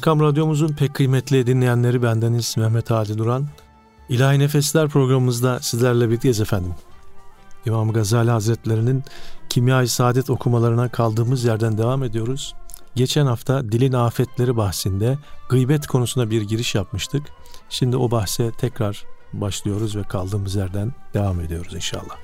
Erkam Radyomuzun pek kıymetli dinleyenleri, bendeniz Mehmet Hadi Duran. İlahi Nefesler programımızda sizlerle birlikteyiz efendim. İmam Gazali Hazretleri'nin Kimya-i Saadet okumalarına kaldığımız yerden devam ediyoruz. Geçen hafta dilin afetleri bahsinde gıybet konusuna bir giriş yapmıştık. Şimdi o bahse tekrar başlıyoruz ve kaldığımız yerden devam ediyoruz inşallah.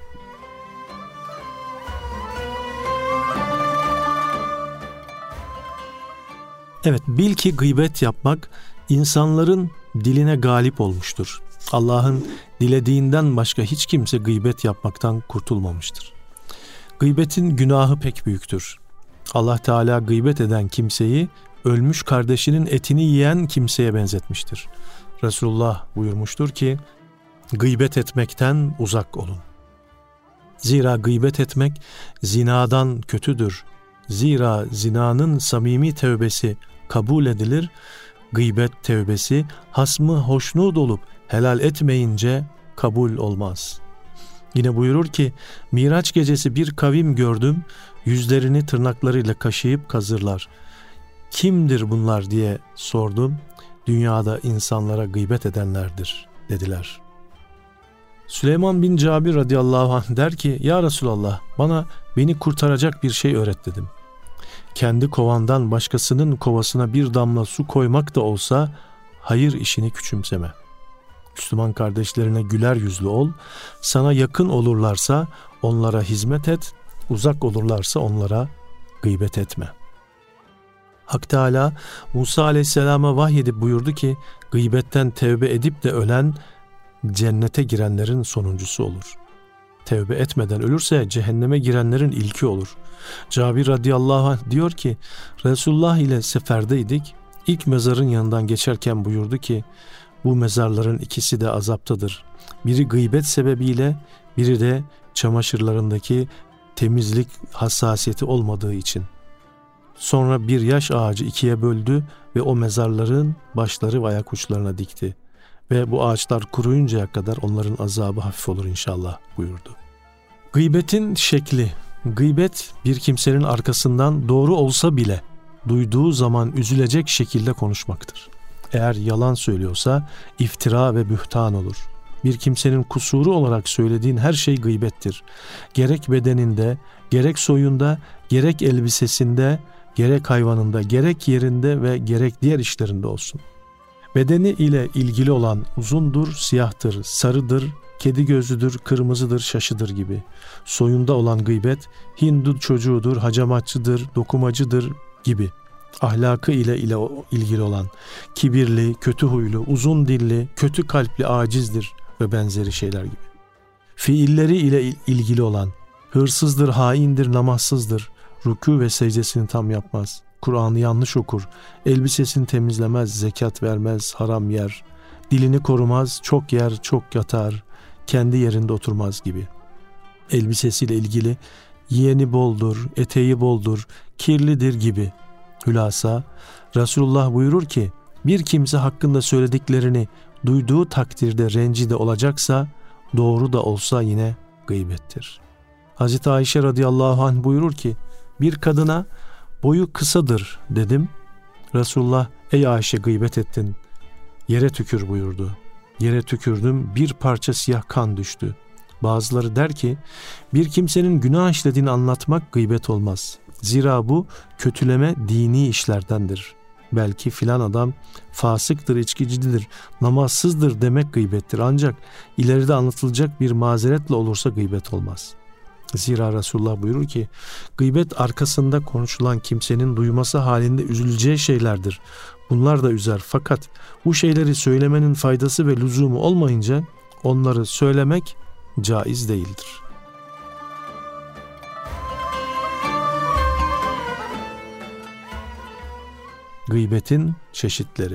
Evet, bil ki gıybet yapmak insanların diline galip olmuştur. Allah'ın dilediğinden başka hiç kimse gıybet yapmaktan kurtulmamıştır. Gıybetin günahı pek büyüktür. Allah Teala gıybet eden kimseyi ölmüş kardeşinin etini yiyen kimseye benzetmiştir. Resulullah buyurmuştur ki, gıybet etmekten uzak olun. Zira gıybet etmek zinadan kötüdür. Zira zinanın samimi tevbesi kabul edilir, gıybet tevbesi hasmı hoşnut olup helal etmeyince kabul olmaz. Yine buyurur ki, Miraç gecesi bir kavim gördüm, yüzlerini tırnaklarıyla kaşıyıp kazırlar. Kimdir bunlar diye sordum, dünyada insanlara gıybet edenlerdir dediler. Süleyman bin Cabir radıyallahu anh der ki, ya Resulallah, beni kurtaracak bir şey öğret dedim. Kendi kovandan başkasının kovasına bir damla su koymak da olsa hayır işini küçümseme. Müslüman kardeşlerine güler yüzlü ol, sana yakın olurlarsa onlara hizmet et, uzak olurlarsa onlara gıybet etme. Hak Teala Musa aleyhisselama vahyedip buyurdu ki, gıybetten tevbe edip de ölen cennete girenlerin sonuncusu olur. Tevbe etmeden ölürse cehenneme girenlerin ilki olur. Cabir radıyallahu anh diyor ki, Resulullah ile seferdeydik. İlk mezarın yanından geçerken buyurdu ki, bu mezarların ikisi de azaptadır. Biri gıybet sebebiyle, biri de çamaşırlarındaki temizlik hassasiyeti olmadığı için. Sonra bir yaş ağacı ikiye böldü ve o mezarların başları ve ayak uçlarına dikti. Ve bu ağaçlar kuruyuncaya kadar onların azabı hafif olur inşallah buyurdu. Gıybetin şekli. Gıybet bir kimsenin arkasından doğru olsa bile duyduğu zaman üzülecek şekilde konuşmaktır. Eğer yalan söylüyorsa iftira ve bühtan olur. Bir kimsenin kusuru olarak söylediğin her şey gıybettir. Gerek bedeninde, gerek soyunda, gerek elbisesinde, gerek hayvanında, gerek yerinde ve gerek diğer işlerinde olsun. Bedeni ile ilgili olan uzundur, siyahtır, sarıdır, kedi gözlüdür, kırmızıdır, şaşıdır gibi. Soyunda olan gıybet, Hindu çocuğudur, hacamatçıdır, dokumacıdır gibi. Ahlakı ile ilgili olan, kibirli, kötü huylu, uzun dilli, kötü kalpli, acizdir ve benzeri şeyler gibi. Fiilleri ile ilgili olan, hırsızdır, haindir, namazsızdır, rükû ve secdesini tam yapmaz, Kur'an'ı yanlış okur, elbisesini temizlemez, zekat vermez, haram yer, dilini korumaz, çok yer, çok yatar, kendi yerinde oturmaz gibi. Elbisesiyle ilgili, yiyeni boldur, eteği boldur, kirlidir gibi. Hülasa, Resulullah buyurur ki, bir kimse hakkında söylediklerini duyduğu takdirde rencide olacaksa, doğru da olsa yine gıybettir. Hazreti Ayşe radıyallahu anh buyurur ki, bir kadına boyu kısadır dedim. Resulullah, ey Ayşe gıybet ettin, yere tükür buyurdu. Yere tükürdüm, bir parça siyah kan düştü. Bazıları der ki, bir kimsenin günah işlediğini anlatmak gıybet olmaz. Zira bu kötüleme dini işlerdendir. Belki filan adam fasıktır, içkicidir, namazsızdır demek gıybettir. Ancak ileride anlatılacak bir mazeretle olursa gıybet olmaz. Zira Resulullah buyurur ki, gıybet arkasında konuşulan kimsenin duyması halinde üzüleceği şeylerdir. Bunlar da üzer, fakat bu şeyleri söylemenin faydası ve lüzumu olmayınca onları söylemek caiz değildir. Gıybetin çeşitleri.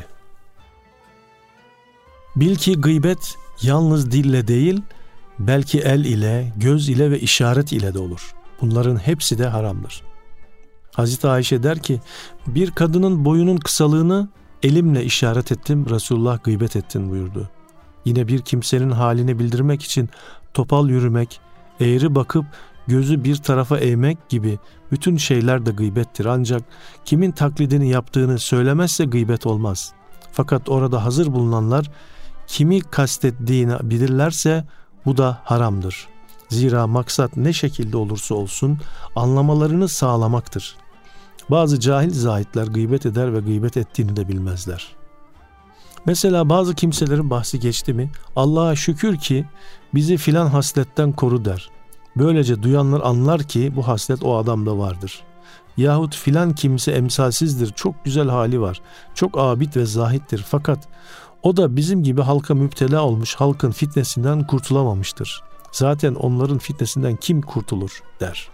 Bil ki gıybet yalnız dille değil, belki el ile, göz ile ve işaret ile de olur. Bunların hepsi de haramdır. Hazreti Ayşe der ki, bir kadının boyunun kısalığını elimle işaret ettim, Resulullah gıybet ettin buyurdu. Yine bir kimsenin halini bildirmek için topal yürümek, eğri bakıp gözü bir tarafa eğmek gibi bütün şeyler de gıybettir. Ancak kimin taklidini yaptığını söylemezse gıybet olmaz. Fakat orada hazır bulunanlar kimi kastettiğini bilirlerse bu da haramdır. Zira maksat ne şekilde olursa olsun anlamalarını sağlamaktır. Bazı cahil zahitler gıybet eder ve gıybet ettiğini de bilmezler. Mesela bazı kimselerin bahsi geçti mi, Allah'a şükür ki bizi filan hasletten koru der. Böylece duyanlar anlar ki bu haslet o adamda vardır. Yahut filan kimse emsalsizdir, çok güzel hali var, çok abid ve zahittir, fakat o da bizim gibi halka müptela olmuş, halkın fitnesinden kurtulamamıştır. Zaten onların fitnesinden kim kurtulur der.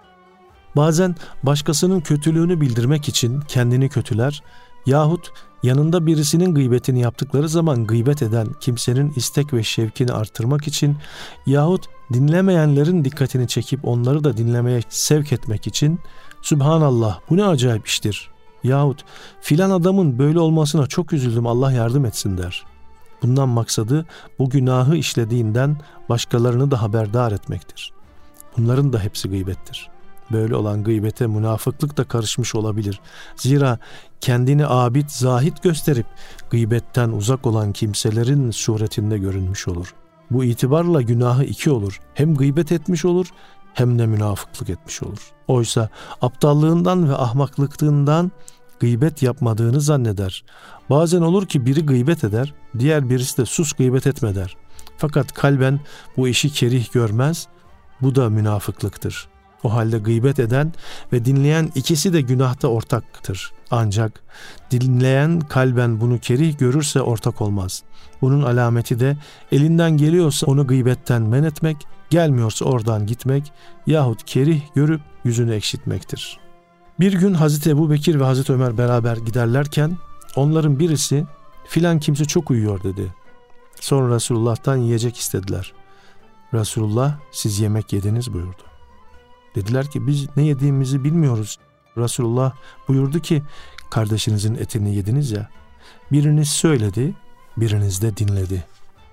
Bazen başkasının kötülüğünü bildirmek için kendini kötüler yahut yanında birisinin gıybetini yaptıkları zaman gıybet eden kimsenin istek ve şevkini artırmak için yahut dinlemeyenlerin dikkatini çekip onları da dinlemeye sevk etmek için Sübhanallah bu ne acayip iştir yahut filan adamın böyle olmasına çok üzüldüm Allah yardım etsin der. Bundan maksadı bu günahı işlediğinden başkalarını da haberdar etmektir. Bunların da hepsi gıybettir. Böyle olan gıybete münafıklık da karışmış olabilir. Zira kendini abid, zahit gösterip gıybetten uzak olan kimselerin suretinde görünmüş olur. Bu itibarla günahı iki olur. Hem gıybet etmiş olur hem de münafıklık etmiş olur. Oysa aptallığından ve ahmaklıklığından gıybet yapmadığını zanneder. Bazen olur ki biri gıybet eder, diğer birisi de sus gıybet etme der. Fakat kalben bu işi kerih görmez, bu da münafıklıktır. O halde gıybet eden ve dinleyen ikisi de günahta ortaktır. Ancak dinleyen kalben bunu kerih görürse ortak olmaz. Bunun alameti de elinden geliyorsa onu gıybetten men etmek, gelmiyorsa oradan gitmek yahut kerih görüp yüzünü ekşitmektir. Bir gün Hazreti Ebubekir ve Hazreti Ömer beraber giderlerken onların birisi filan kimse çok uyuyor dedi. Sonra Resulullah'tan yiyecek istediler. Resulullah siz yemek yediniz buyurdu. Dediler ki biz ne yediğimizi bilmiyoruz. Resulullah buyurdu ki kardeşinizin etini yediniz ya. Biriniz söyledi, biriniz de dinledi.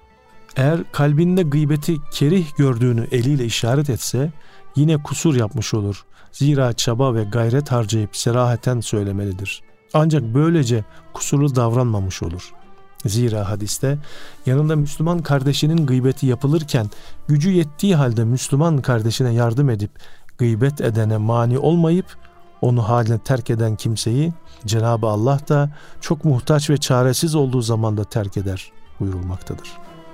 Eğer kalbinde gıybeti kerih gördüğünü eliyle işaret etse yine kusur yapmış olur. Zira çaba ve gayret harcayıp serahaten söylemelidir. Ancak böylece kusurlu davranmamış olur. Zira hadiste yanında Müslüman kardeşinin gıybeti yapılırken gücü yettiği halde Müslüman kardeşine yardım edip gıybet edene mani olmayıp onu haline terk eden kimseyi Cenab-ı Allah da çok muhtaç ve çaresiz olduğu zaman da terk eder buyurulmaktadır.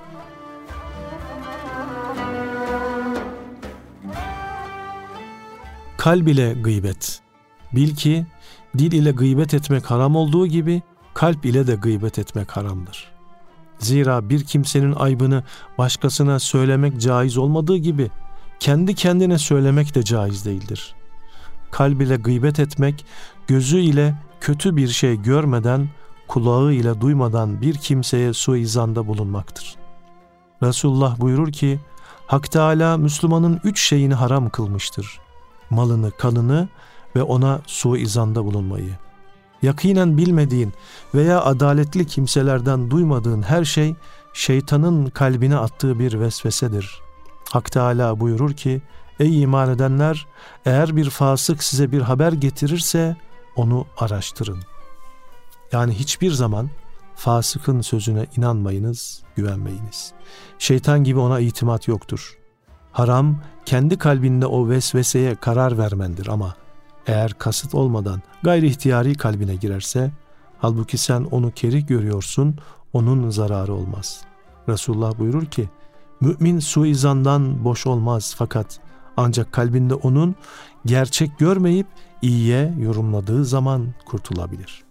Kalb ile gıybet. Bil ki dil ile gıybet etmek haram olduğu gibi kalp ile de gıybet etmek haramdır. Zira bir kimsenin aybını başkasına söylemek caiz olmadığı gibi kendi kendine söylemek de caiz değildir. Kalb ile gıybet etmek, gözü ile kötü bir şey görmeden, kulağı ile duymadan bir kimseye suizanda bulunmaktır. Resulullah buyurur ki, Hak Teâlâ Müslümanın 3 şeyini haram kılmıştır. Malını, kanını ve ona suizanda bulunmayı. Yakinen bilmediğin veya adaletli kimselerden duymadığın her şey, şeytanın kalbine attığı bir vesvesedir. Hak Teâlâ buyurur ki, ey iman edenler, eğer bir fasık size bir haber getirirse onu araştırın. Yani hiçbir zaman fasıkın sözüne inanmayınız, güvenmeyiniz. Şeytan gibi ona itimat yoktur. Haram, kendi kalbinde o vesveseye karar vermendir ama eğer kasıt olmadan gayri ihtiyari kalbine girerse, halbuki sen onu kerih görüyorsun, onun zararı olmaz. Resulullah buyurur ki, mümin suizandan boş olmaz fakat ancak kalbinde onun gerçek görmeyip iyiye yorumladığı zaman kurtulabilir.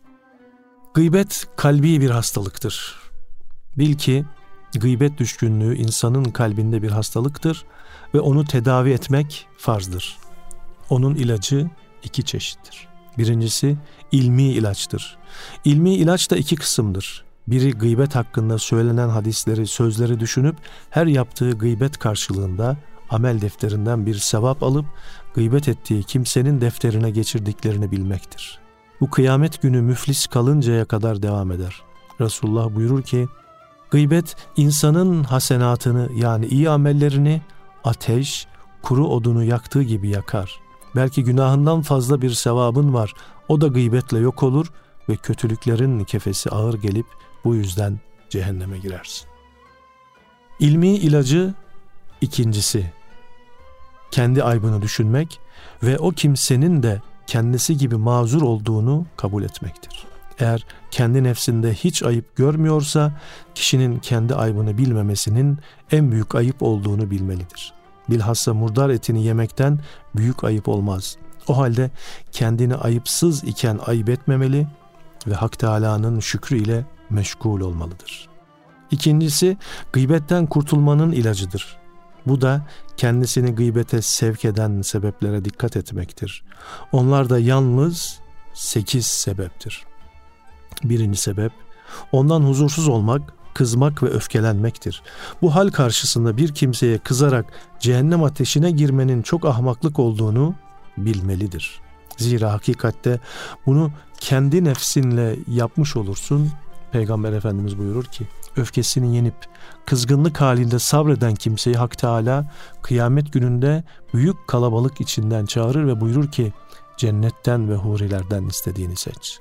Gıybet kalbi bir hastalıktır. Bil ki gıybet düşkünlüğü insanın kalbinde bir hastalıktır ve onu tedavi etmek farzdır. Onun ilacı 2 çeşittir. Birincisi ilmi ilaçtır. İlmi ilaç da 2 kısımdır. Biri gıybet hakkında söylenen hadisleri, sözleri düşünüp her yaptığı gıybet karşılığında amel defterinden bir sevap alıp gıybet ettiği kimsenin defterine geçirdiklerini bilmektir. Bu kıyamet günü müflis kalıncaya kadar devam eder. Resulullah buyurur ki, gıybet insanın hasenatını yani iyi amellerini ateş, kuru odunu yaktığı gibi yakar. Belki günahından fazla bir sevabın var. O da gıybetle yok olur ve kötülüklerin kefesi ağır gelip bu yüzden cehenneme girersin. İlmi ilacı ikincisi, kendi aybını düşünmek ve o kimsenin de kendisi gibi mazur olduğunu kabul etmektir. Eğer kendi nefsinde hiç ayıp görmüyorsa, kişinin kendi aybını bilmemesinin en büyük ayıp olduğunu bilmelidir. Bilhassa murdar etini yemekten büyük ayıp olmaz. O halde kendini ayıpsız iken ayıp etmemeli ve Hak Teâlâ'nın şükrü ile meşgul olmalıdır. İkincisi, gıybetten kurtulmanın ilacıdır. Bu da kendisini gıybete sevk eden sebeplere dikkat etmektir. Onlar da yalnız 8 sebeptir. Birinci sebep, ondan huzursuz olmak, kızmak ve öfkelenmektir. Bu hal karşısında bir kimseye kızarak cehennem ateşine girmenin çok ahmaklık olduğunu bilmelidir. Zira hakikatte bunu kendi nefsinle yapmış olursun. Peygamber Efendimiz buyurur ki, öfkesini yenip kızgınlık halinde sabreden kimseyi Hak Teâlâ kıyamet gününde büyük kalabalık içinden çağırır ve buyurur ki, cennetten ve hurilerden istediğini seç.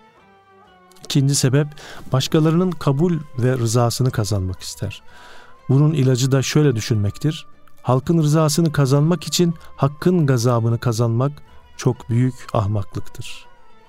İkinci sebep, başkalarının kabul ve rızasını kazanmak ister. Bunun ilacı da şöyle düşünmektir: halkın rızasını kazanmak için hakkın gazabını kazanmak çok büyük ahmaklıktır.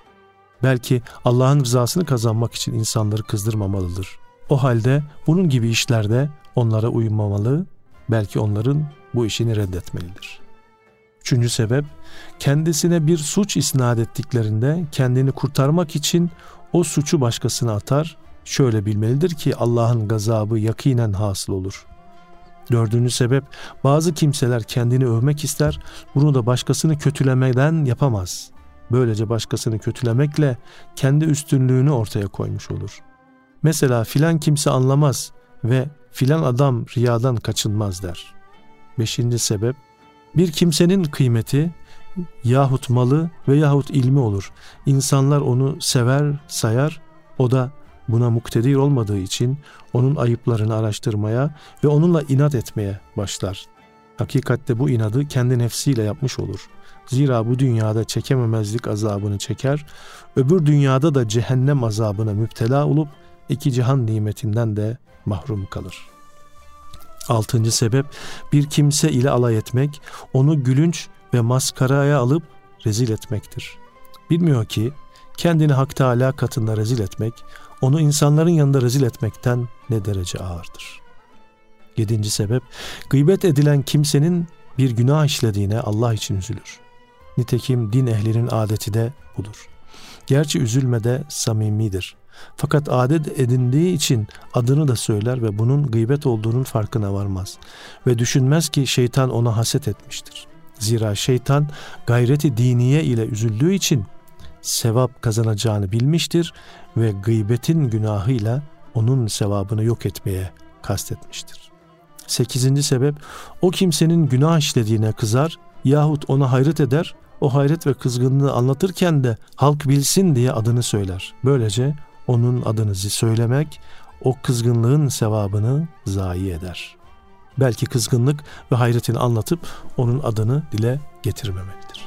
Belki Allah'ın rızasını kazanmak için insanları kızdırmamalıdır. O halde bunun gibi işlerde onlara uymamalı, belki onların bu işini reddetmelidir. Üçüncü sebep, kendisine bir suç isnat ettiklerinde kendini kurtarmak için o suçu başkasına atar, şöyle bilmelidir ki Allah'ın gazabı yakinen hasıl olur. Dördüncü sebep, bazı kimseler kendini övmek ister, bunu da başkasını kötülemeden yapamaz. Böylece başkasını kötülemekle kendi üstünlüğünü ortaya koymuş olur. Mesela filan kimse anlamaz ve filan adam riyadan kaçınmaz der. Beşinci sebep, bir kimsenin kıymeti yahut malı ve yahut ilmi olur. İnsanlar onu sever, sayar, o da buna muktedir olmadığı için onun ayıplarını araştırmaya ve onunla inat etmeye başlar. Hakikatte bu inadı kendi nefsiyle yapmış olur. Zira bu dünyada çekememezlik azabını çeker, öbür dünyada da cehennem azabına müptela olup iki cihan nimetinden de mahrum kalır. Altıncı sebep, bir kimse ile alay etmek, onu gülünç ve maskaraya alıp rezil etmektir. Bilmiyor ki kendini Hak Teâlâ katında rezil etmek, onu insanların yanında rezil etmekten ne derece ağırdır. Yedinci sebep, gıybet edilen kimsenin bir günah işlediğine Allah için üzülür. Nitekim din ehlinin adeti de budur. Gerçi üzülme de samimidir. Fakat adet edindiği için adını da söyler ve bunun gıybet olduğunun farkına varmaz. Ve düşünmez ki şeytan ona haset etmiştir. Zira şeytan gayreti diniye ile üzüldüğü için sevap kazanacağını bilmiştir ve gıybetin günahıyla onun sevabını yok etmeye kastetmiştir. 8. sebep, o kimsenin günah işlediğine kızar yahut ona hayret eder, o hayret ve kızgınlığı anlatırken de halk bilsin diye adını söyler. Böylece onun adını söylemek o kızgınlığın sevabını zayi eder. Belki kızgınlık ve hayretini anlatıp onun adını dile getirmemelidir.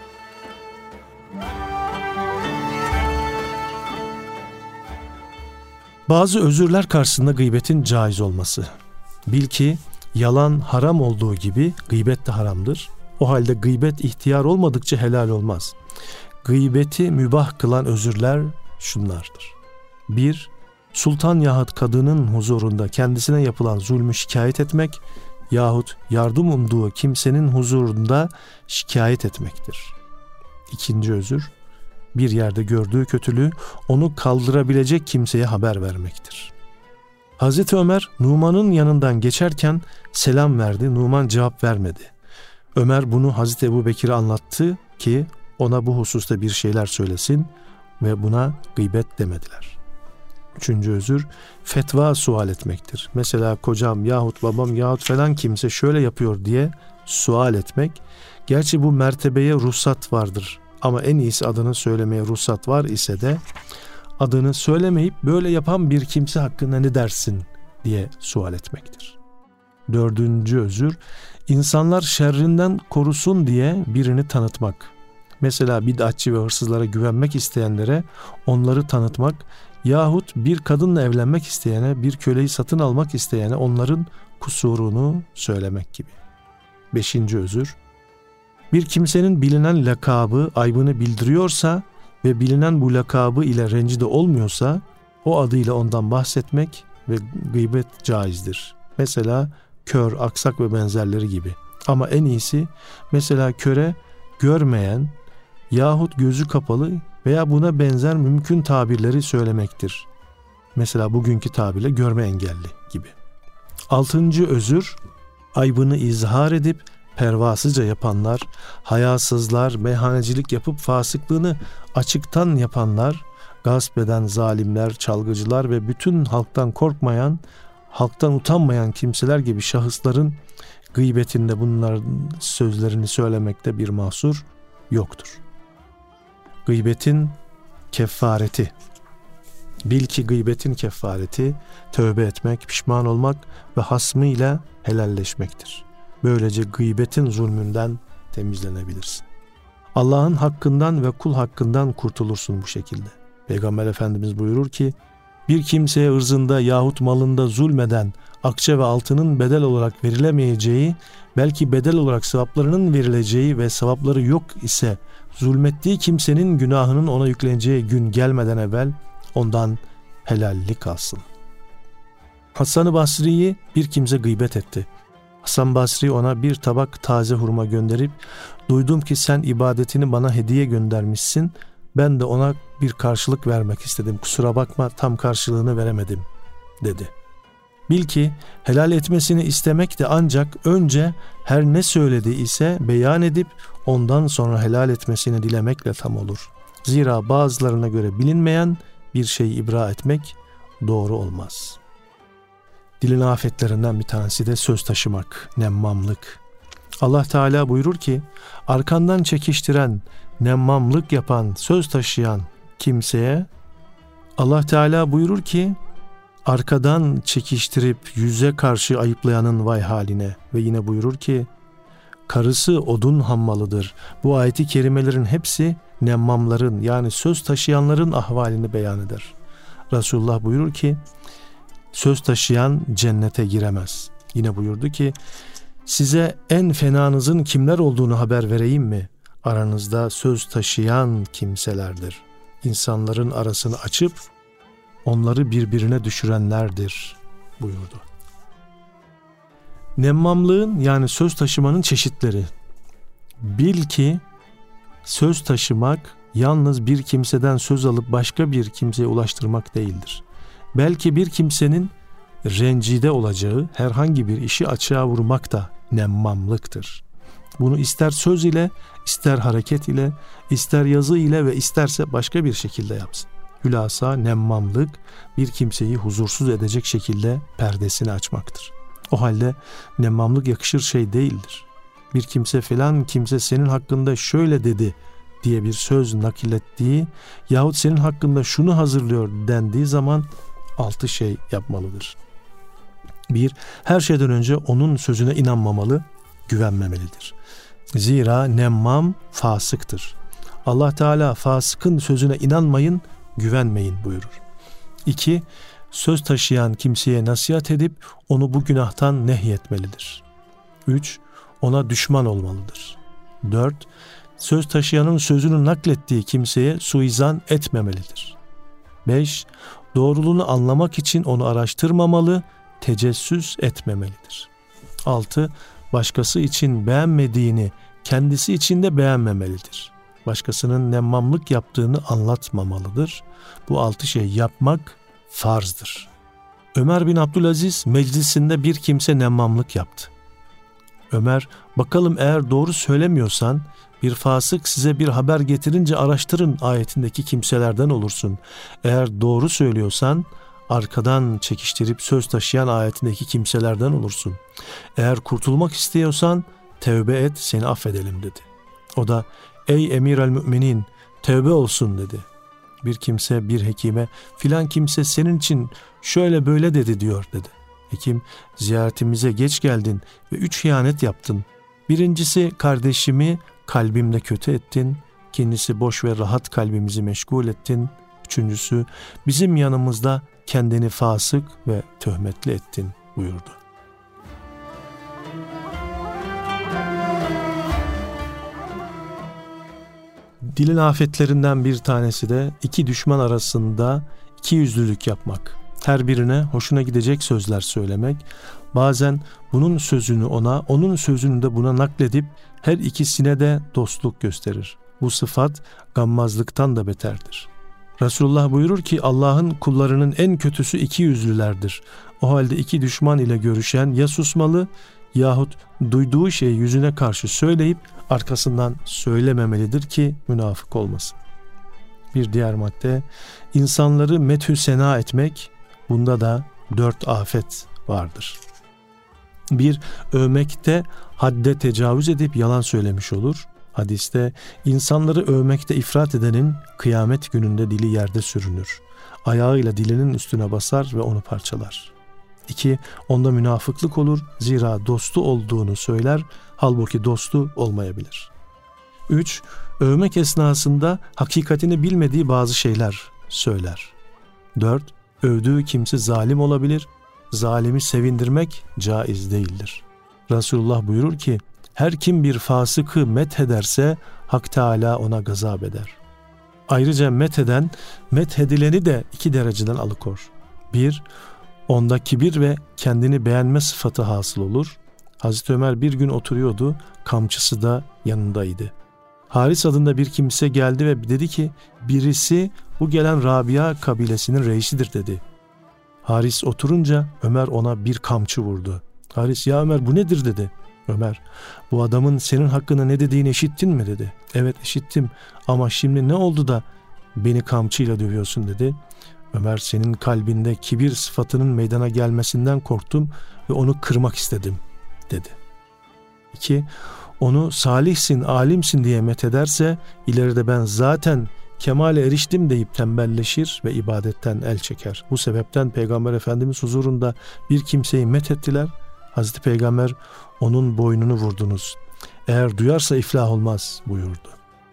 Bazı özürler karşısında gıybetin caiz olması. Bil ki yalan haram olduğu gibi gıybet de haramdır. O halde gıybet ihtiyar olmadıkça helal olmaz. Gıybeti mübah kılan özürler şunlardır. 1. Sultan yahut kadının huzurunda kendisine yapılan zulmü şikayet etmek yahut yardım umduğu kimsenin huzurunda şikayet etmektir. 2. özür, bir yerde gördüğü kötülüğü onu kaldırabilecek kimseye haber vermektir. Hazreti Ömer Numan'ın yanından geçerken selam verdi. Numan cevap vermedi. Ömer bunu Hazreti Ebubekir'e anlattı ki ona bu hususta bir şeyler söylesin ve buna gıybet demediler. 3. özür, fetva sual etmektir. Mesela kocam yahut babam yahut falan kimse şöyle yapıyor diye sual etmek. Gerçi bu mertebeye ruhsat vardır ama en iyisi adını söylemeye ruhsat var ise de adını söylemeyip böyle yapan bir kimse hakkında ne dersin diye sual etmektir. Dördüncü özür, insanlar şerrinden korusun diye birini tanıtmak. Mesela bid'atçı ve hırsızlara güvenmek isteyenlere onları tanıtmak yahut bir kadınla evlenmek isteyene, bir köleyi satın almak isteyene onların kusurunu söylemek gibi. Beşinci özür, bir kimsenin bilinen lakabı aybını bildiriyorsa ve bilinen bu lakabı ile rencide olmuyorsa o adıyla ondan bahsetmek ve gıybet caizdir. Mesela kör, aksak ve benzerleri gibi. Ama en iyisi mesela köre görmeyen yahut gözü kapalı veya buna benzer mümkün tabirleri söylemektir. Mesela bugünkü tabirle görme engelli gibi. Altıncı özür, aybını izhar edip pervasızca yapanlar, hayasızlar, meyhanecilik yapıp fasıklığını açıktan yapanlar, gasp eden zalimler, çalgıcılar ve bütün halktan korkmayan, halktan utanmayan kimseler gibi şahısların gıybetinde bunların sözlerini söylemekte bir mahsur yoktur. Gıybetin kefareti. Bil ki gıybetin kefareti tövbe etmek, pişman olmak ve hasmıyla helalleşmektir. Böylece gıybetin zulmünden temizlenebilirsin. Allah'ın hakkından ve kul hakkından kurtulursun bu şekilde. Peygamber Efendimiz buyurur ki, bir kimseye ırzında yahut malında zulmeden, akçe ve altının bedel olarak verilemeyeceği, belki bedel olarak sevaplarının verileceği ve sevapları yok ise, zulmettiği kimsenin günahının ona yükleneceği gün gelmeden evvel ondan helallik alsın. Hasan-ı Basri'yi bir kimse gıybet etti. Hasan Basri ona bir tabak taze hurma gönderip, duydum ki sen ibadetini bana hediye göndermişsin, ben de ona bir karşılık vermek istedim, kusura bakma tam karşılığını veremedim dedi. Bil ki helal etmesini istemek de ancak önce her ne söyledi ise beyan edip ondan sonra helal etmesini dilemekle tam olur. Zira bazılarına göre bilinmeyen bir şeyi ibra etmek doğru olmaz. Dilin afetlerinden bir tanesi de söz taşımak, nemmamlık. Allah Teala buyurur ki, arkandan çekiştiren, nemmamlık yapan, söz taşıyan kimseye, Allah Teala buyurur ki, arkadan çekiştirip yüze karşı ayıplayanın vay haline. Ve yine buyurur ki, karısı odun hammalıdır. Bu ayeti kerimelerin hepsi nemmamların yani söz taşıyanların ahvalini beyan eder. Resulullah buyurur ki, söz taşıyan cennete giremez. Yine buyurdu ki, size en fenanızın kimler olduğunu haber vereyim mi? Aranızda söz taşıyan kimselerdir. İnsanların arasını açıp onları birbirine düşürenlerdir buyurdu. Nemmamlığın yani söz taşımanın çeşitleri. Bil ki söz taşımak yalnız bir kimseden söz alıp başka bir kimseye ulaştırmak değildir. Belki bir kimsenin rencide olacağı herhangi bir işi açığa vurmak da nemmamlıktır. Bunu ister söz ile, ister hareket ile, ister yazı ile ve isterse başka bir şekilde yapsın. Hülasa nemmamlık bir kimseyi huzursuz edecek şekilde perdesini açmaktır. O halde nemmamlık yakışır şey değildir. Bir kimse filan kimse senin hakkında şöyle dedi diye bir söz naklettiği yahut senin hakkında şunu hazırlıyor dendiği zaman 6 şey yapmalıdır. 1. Her şeyden önce onun sözüne inanmamalı, güvenmemelidir. Zira nemmam fasıktır. Allah Teala fasıkın sözüne inanmayın, güvenmeyin buyurur. 2. Söz taşıyan kimseye nasihat edip onu bu günahtan nehyetmelidir. 3. Ona düşman olmalıdır. 4. Söz taşıyanın sözünü naklettiği kimseye suizan etmemelidir. 5. Doğruluğunu anlamak için onu araştırmamalı, tecessüs etmemelidir. 6. Başkası için beğenmediğini kendisi için de beğenmemelidir. Başkasının nemmamlık yaptığını anlatmamalıdır. Bu 6 şey yapmak farzdır. Ömer bin Abdülaziz meclisinde bir kimse nemmamlık yaptı. Ömer, bakalım eğer doğru söylemiyorsan bir fasık size bir haber getirince araştırın ayetindeki kimselerden olursun. Eğer doğru söylüyorsan arkadan çekiştirip söz taşıyan ayetindeki kimselerden olursun. Eğer kurtulmak istiyorsan tevbe et, seni affedelim dedi. O da ey emir el müminin tevbe olsun dedi. Bir kimse bir hekime filan kimse senin için şöyle böyle dedi diyor dedi. Hekim, ziyaretimize geç geldin ve 3 ihanet yaptın. Birincisi, kardeşimi kalbimde kötü ettin. İkincisi, boş ve rahat kalbimizi meşgul ettin. Üçüncüsü, bizim yanımızda kendini fasık ve töhmetli ettin buyurdu. Dilin afetlerinden bir tanesi de iki düşman arasında ikiyüzlülük yapmak. Her birine hoşuna gidecek sözler söylemek. Bazen bunun sözünü ona, onun sözünü de buna nakledip her ikisine de dostluk gösterir. Bu sıfat gammazlıktan da beterdir. Resulullah buyurur ki Allah'ın kullarının en kötüsü ikiyüzlülerdir. O halde iki düşman ile görüşen ya susmalı yahut duyduğu şeyi yüzüne karşı söyleyip arkasından söylememelidir ki münafık olmasın. Bir diğer madde, insanları methü sena etmek, bunda da 4 afet vardır. 1. Övmekte hadde tecavüz edip yalan söylemiş olur. Hadiste, insanları övmekte ifrat edenin kıyamet gününde dili yerde sürünür. Ayağıyla dilinin üstüne basar ve onu parçalar. 2. Onda münafıklık olur. Zira dostu olduğunu söyler, halbuki dostu olmayabilir. 3. Övmek esnasında hakikatini bilmediği bazı şeyler söyler. 4. Övdüğü kimse zalim olabilir. Zalimi sevindirmek caiz değildir. Resulullah buyurur ki, her kim bir fasıkı methederse Hak Teâlâ ona gazap eder. Ayrıca methedileni de 2 dereceden alıkor. 1. Onda kibir ve kendini beğenme sıfatı hasıl olur. Hazreti Ömer bir gün oturuyordu, kamçısı da yanındaydı. Haris adında bir kimse geldi ve dedi ki, birisi bu gelen Rabia kabilesinin reisidir dedi. Haris oturunca Ömer ona bir kamçı vurdu. Haris, ya Ömer bu nedir dedi. Ömer, bu adamın senin hakkında ne dediğini işittin mi dedi. Evet işittim ama şimdi ne oldu da beni kamçıyla dövüyorsun dedi. Ömer, senin kalbinde kibir sıfatının meydana gelmesinden korktum ve onu kırmak istedim dedi. 2. Onu salihsin, alimsin diye methederse ileride ben zaten kemale eriştim deyip tembelleşir ve ibadetten el çeker. Bu sebepten Peygamber Efendimiz huzurunda bir kimseyi methettiler. Hazreti Peygamber onun boynunu vurdunuz. Eğer duyarsa iflah olmaz buyurdu.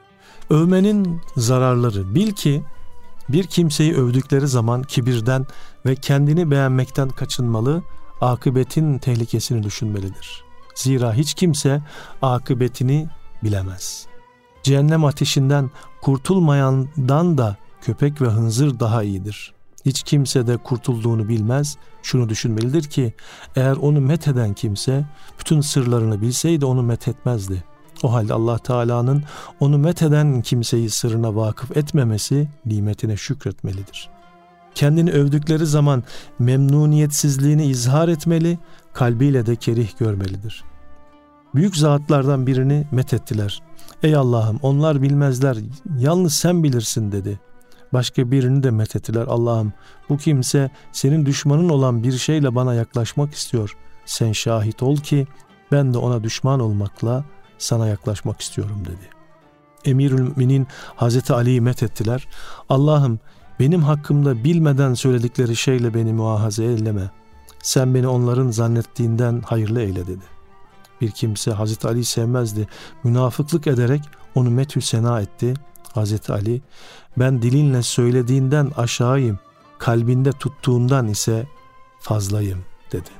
Övmenin zararları. Bil ki bir kimseyi övdükleri zaman kibirden ve kendini beğenmekten kaçınmalı, akıbetin tehlikesini düşünmelidir. Zira hiç kimse akıbetini bilemez. Cehennem ateşinden kurtulmayandan da köpek ve hınzır daha iyidir. Hiç kimse de kurtulduğunu bilmez. Şunu düşünmelidir ki eğer onu metheden kimse bütün sırlarını bilseydi onu methetmezdi. O halde Allah Teala'nın onu metheden kimseyi sırrına vakıf etmemesi nimetine şükretmelidir. Kendini övdükleri zaman memnuniyetsizliğini izhar etmeli, kalbiyle de kerih görmelidir. Büyük zatlardan birini methettiler. Ey Allah'ım onlar bilmezler, yalnız sen bilirsin dedi. Başka birini de methettiler. Allah'ım bu kimse senin düşmanın olan bir şeyle bana yaklaşmak istiyor. Sen şahit ol ki ben de ona düşman olmakla sana yaklaşmak istiyorum dedi. Emirül Müminin Hazreti Ali'yi methettiler. Allah'ım benim hakkımda bilmeden söyledikleri şeyle beni muahaze eyleme. Sen beni onların zannettiğinden hayırlı eyle dedi. Bir kimse Hazreti Ali'yi sevmezdi. Münafıklık ederek onu methü sena etti. Hazreti Ali, ben dilinle söylediğinden aşağıyım, kalbinde tuttuğundan ise fazlayım dedi.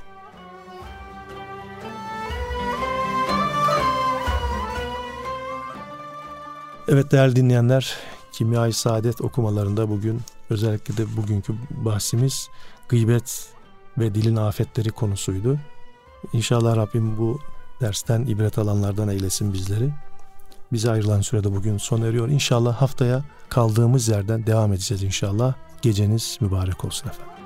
Evet değerli dinleyenler, Kimya-i Saadet okumalarında bugün özellikle de bugünkü bahsimiz gıybet ve dilin afetleri konusuydu. İnşallah Rabbim bu dersten ibret alanlardan eylesin bizleri. Bize ayrılan sürede bugün sona eriyor. İnşallah haftaya kaldığımız yerden devam edeceğiz inşallah. Geceniz mübarek olsun efendim.